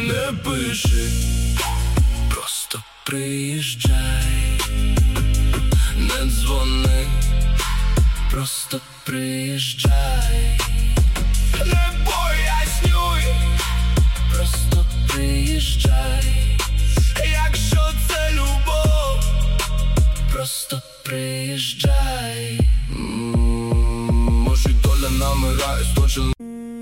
Не пиши, просто приїжджай. Не дзвони, просто приїжджай. Не пояснюй, просто приїжджай. Якщо це любов, просто приїжджай. Може доля намирає сточила.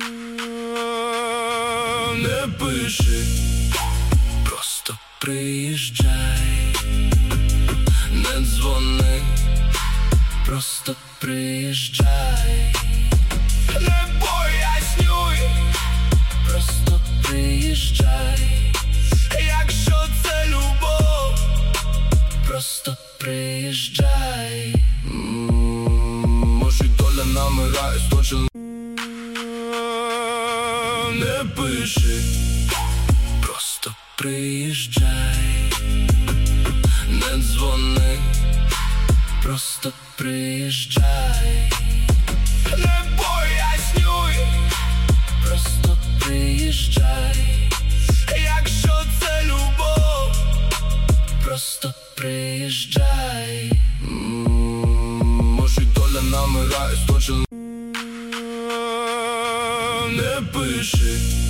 Не пиши, просто приїжджай. Не дзвони, просто приїжджай. Не пояснюй, просто приїжджай. Якщо це любов, просто приїжджай. Може доля намирає сточила. Не пиши, просто приїжджай. Не дзвони, просто приїжджай. Не пояснюй, просто приїжджай. Якщо це любов, просто приїжджай. Може доля намирає сточила. Не пиши.